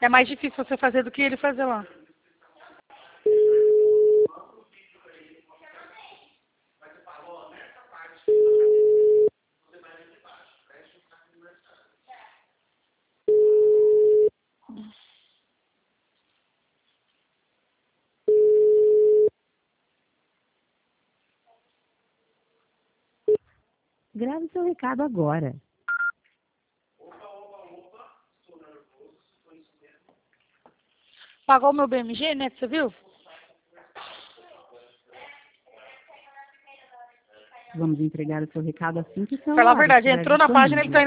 É mais difícil você fazer do que ele fazer lá. Grave seu recado agora. Pagou o meu BMG, né? Você viu? Vamos entregar o seu recado assim que o Falar a celular verdade, estiver entrou na página, ele tá disponível.